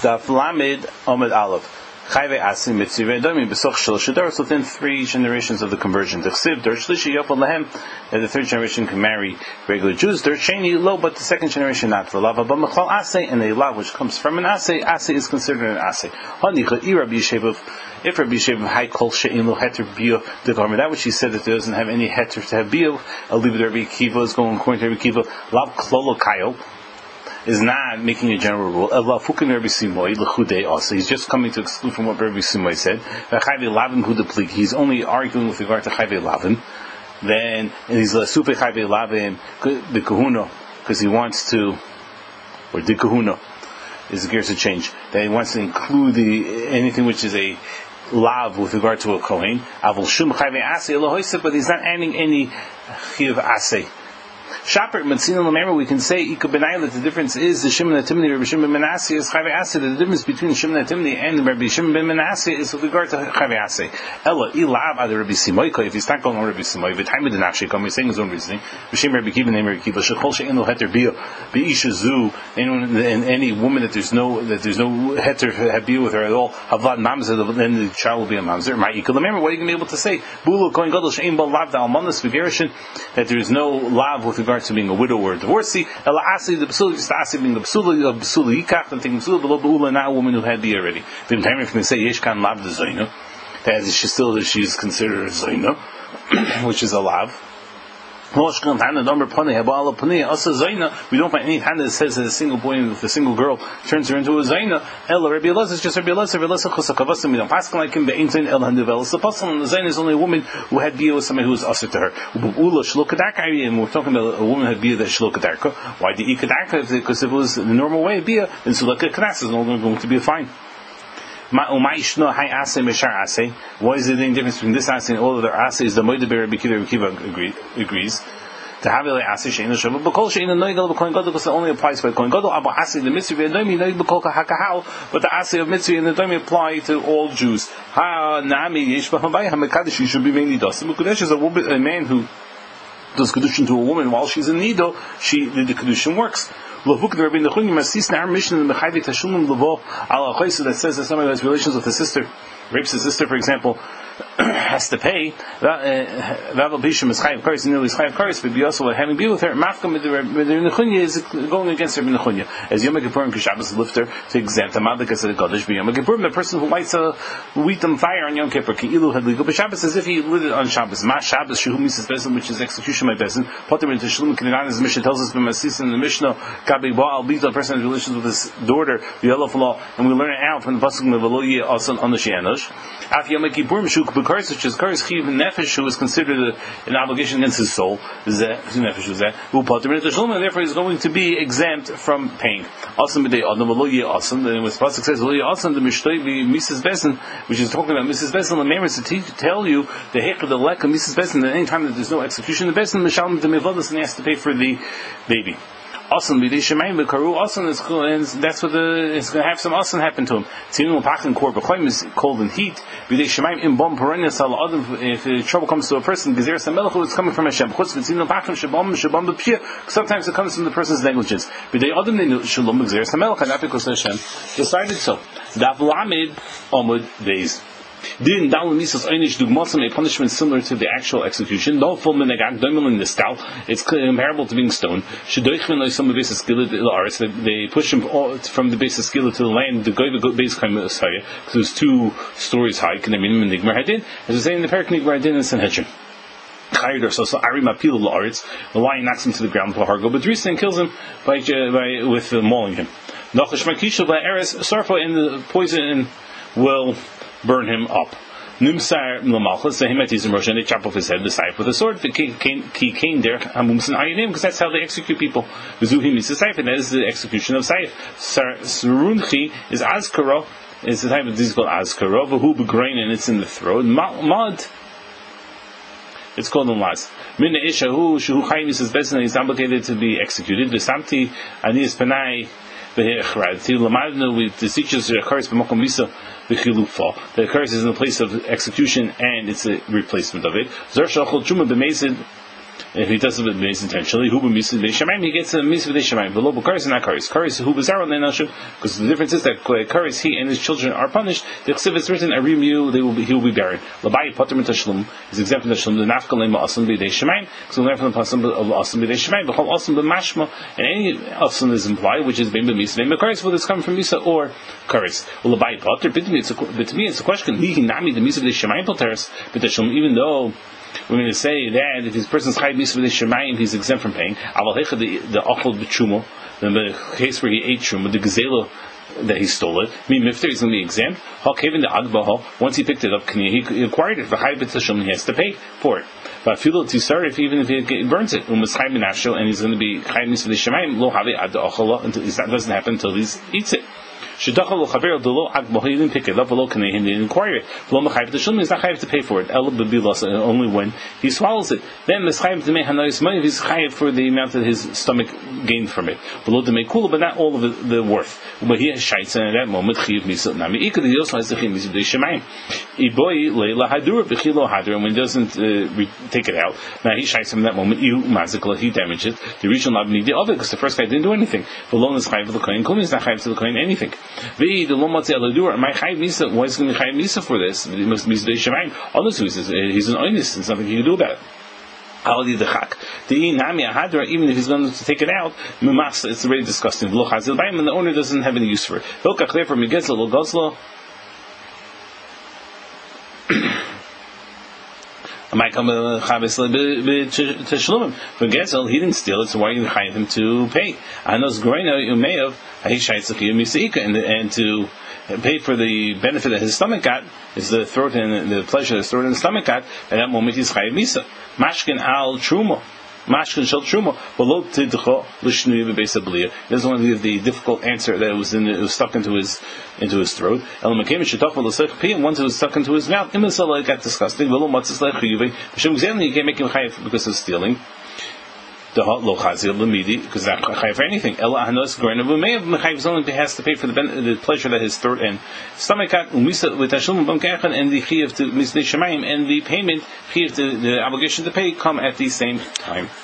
Daf Lamed Omid Aleph. Chayve Asim Mitzvah Edomim B'soch Shlosh Daros, within 3 generations of the conversion. The Chsiv Der Shlishi Yopal Lahem, that the 3rd generation can marry regular Jews. Der Sheni Lo, but the 2nd generation not. V'Lav Abba Mechal Asay, and a lav which comes from an Asay. Asay is considered an Asay. Hanicha Rabbi Yishev. If Rabbi Yishev Hai Kol She'in Lo Heter Bio Devarmer, that which he said that there doesn't have any Heter to have Bio, I'll leave it to Rabbi Kiva is going according to Rabbi Kiva. Lav Klolo Kayo is not making a general rule. He's just coming to exclude from what Rabbi Simoy said. He's only arguing with regard to Chayve Lavin. Then he's Supe Chayve Lavin the Kahuna, because he wants to, or the Kahuna is the gears to change. Then he wants to include anything which is a lav with regard to a Kohen. But he's not adding any Chiv Asay. Shaper Matzina Lamera, we can say that the difference is the Shimon HaTimni Rabbi Shimon ben Menashe is Chayve Asay. The difference between Shimon HaTimni and Rabbi Shimon ben Menashe is with regard to Chayve Asay. Ella ilav ad Rabbi Simoy. If he's not going on Rabbi Simoy, v'tayim b'denafshei come, he's saying his own reasoning. V'shem Rabbi Kiva name Rabbi Kiva. Shechol she'en lo heter bio b'isha zu. Any woman that there's no heter have bio with her at all. Havlad mamzer, then the child will be a mamzer. Ma'ika Lamera, what are you going to be able to say? Bulu kohen gadol she'en ba lav da'almanas v'gerishin, that there is no lav with regard to being a widow or a divorcee. Ela asi the basula, just asi being the basula yikach, and thinking basula below beula, not a woman who had the already. Then time if they say yesh kan lav the zoyna, that she's considered a zoyna, which is a lav. We don't find any Tana that says that a single boy with a single girl turns her into a Zaina. Ella Rabbi Elazar is just Rabbi Elazar. We don't pass like him. The Apostle and the Zaina is only a woman who had bia with somebody who was usher to her. And we're talking about a woman who had bia that shlokadarka. Why the ikadarka? Because if it was the normal way of bia, then sulaka kanas is no longer going to be a fine. What is the difference between this assay and all other assays? The Moed Rabbi Kiva agrees. To have a assay she'ena shava, but kol she'ena noigel b'kohen gadol, because it only applies by kohen gadol. But assay the mitzvah v'edomi noig b'kol kahakahal, but the assay of mitzvah and edomi apply to all Jews. Ha nami yesh b'hamay hamekadosh should be mainly dosim. Mekudesh is a man who does kedushin to a woman while she's in nido. The kedushin works. Lavuk the Rabbi Nechunya Masis in our mission in the Mechayve Tashulum Lavo Al Achaysu that says that somebody who has relations with a sister, rapes his sister, for example, has to pay. Vaval Bisham is Chayav Karis, nearly is Chayav Karis, but be also having be with her. Mafkam with the Rabbi Nechunya is going against Rabbi Nechunya. As Yom Kippur and Kishabbos lifter to exempt Amadakas of the Kodesh, but Yom Kippur, the person who lights a wheat on fire on Yom Kippur, Ki'ilu had legal, but Shabbos as if he lit it on Shabbos. Ma Shabbos Shehu Mises Besin, which is execution by Besin. Potter into Shalom Kinan, as the Mishnah tells us from Masis in the Mishnah. Kabi Baal Bita, a person has relations with his daughter, the Yellow Law, and we learn it out from the pasuk of Veloye also on the Sheanosh. Af Yom Kippur Meshuk Bekaris, which is Karis Chiv Nefesh, who is considered an obligation against his soul. Nefesh is that. Who Potter into Shalom, and therefore he's going to be exempt from paying. Also, B'day Adam Veloye Asan, and when the pasuk says Veloye Asan, the Mishnah Mrs. Besin, which is talking about Mrs. Besin, the Mamers to tell you the Hekad the Lek of Mrs. Besin, that any time that there's no execution of the Besin, Mishalm the Mevadas, and he has to pay for the baby. Asan b'dei shemayim b'karu asan is, and that's what it's going to have some asan happen to him. Tzinu l'pachin kor b'choyim is cold and heat. B'dei shemayim im bom perennius al adam. If trouble comes to a person, gezer samelachu, it's coming from Hashem. Chutz v'tzinu l'pachin shabam b'piyah. Sometimes it comes from the person's negligence. B'dei adam shalom gezer samelacha, not because Hashem decided so. Daf Lamed Amud Beis. Din down misas einish dugmasim, a punishment similar to the actual execution. No full menagag doimel in the stal. It's comparable to being stoned. Shedoichmen like some of the basis skillet the arts. They push him from the basis skillet to the land. The goy base kind of higher because it was 2 stories high. Can I mean in the Nigmar Hadin? As we say in the Parak Nigmar Hadin and Sanhedrin. So Ari Mapil La'aretz, the lion knocks him to the ground with Hargo, but Drisa kills him with mauling him. Nachash Makisha by Eres Sarfa, and the poison will burn him up. Numsar Lamalchus, the Himetis and Rosh, and they chop off his head, the Saif with a sword, the Ki came there, Hamumsan Ayanim, because that's how they execute people. Vizuhim is the Saif, and that is the execution of Saif. Sarunchi is Azkara, is the type of disease called Azkara, Vahu Begrain, and it's in the throat. Mad, it's called in last. Minna Ishahu, Shuhu Chaim is Besin, is obligated to be executed. Visamti, Anis Panai, the teaches the curse the curse is in the place of execution and it's a replacement of it. If he does it with Mace intentionally, who he gets the Misa B'dei Shemayim. Below Karis and not Karis. Karis who Bizarro Nenashu, because the difference is that Karis, he and his children are punished. The Chsiv is written, Arimu, he will be buried. Labai Potter Tashlum is exempt from Tashlum. The Nafka Lema Asum B'dei Shemayim, because we learn from the Pasum of Asum B'dei Shemayim. B'chol Asum B'mashma, and any Asum is implied, which is Bein B'misa, Bein B'Karis, whether it's coming from Misa or Karis. Labai Potter, but to me it's a question. He Nami the Misa B'dei Shemayim Poteris B'Tashlum, even though we're going to say that if his person's chayiv misa v'dei shemayim, he's exempt from paying. Aval hecha the achol b'truma, the case where he ate truma, the gazela that he stole it, mifter, he's going to be exempt. Hakevin the agbaho, once he picked it up, he acquired it. V'chayiv b'tashum, he has to pay for it. But feel to start even if he burns it, and he's going to be chayiv misa v'dei shemayim, lo have ad achol, until that doesn't happen until he eats it. He didn't pick it up, he didn't inquire it. He's not chayiv to pay for it, only when he swallows it. Then he's chayiv for the amount that his stomach gained from it. But not all of the worth. But he has shaitz, and at that moment, he also has the and when he doesn't take it out, now he shaitz from that moment, he damaged it. The original because the first guy didn't do anything. Below is chayiv to the kohen, Kumi is not chayiv to the kohen anything. The Lomotzi Aladur, my Chayiv Misa, why is he going to Chayiv Misa for this? He must be Misa Shemayim. Others who says he's an oinus, there's nothing he can do about it. Ali the Chak. The Nami Ahadra, even if he's going to take it out, Mimas, it's already disgusting. And the owner doesn't have any use for it. Hilka Clear from Migezla, Logoslo. I might come to Shlumim. From Gezel, he didn't steal it, so why are you going to hire him to pay? I know Zgoina, you may have, and to pay for the benefit that his stomach got, is the throat and the pleasure that his throat and the stomach got, at that moment he's Chayiv Misa. Mashkin al Truma. Mashkin shel Truma. Below Tidcho, Lishnu B'Beis Abliya. He doesn't want to give the difficult answer that it was stuck into his throat. El Makim Shetach V'Lasech Pi, and once it was stuck into his mouth, Imasala got disgusting. V'lo Matzis Lech Chiyuvei. B'Shem Gzeli, you can't make him Chayiv because of stealing. The hot lo chazil l'midi, because that chayiv for anything. Ella hanos grena v'meiv mechayiv only has to pay for the pleasure that his throat and stomach got. Umisa with tashlum b'mkechen, and the chayiv to misnei shemayim, and the payment chayiv to the obligation to pay come at the same time.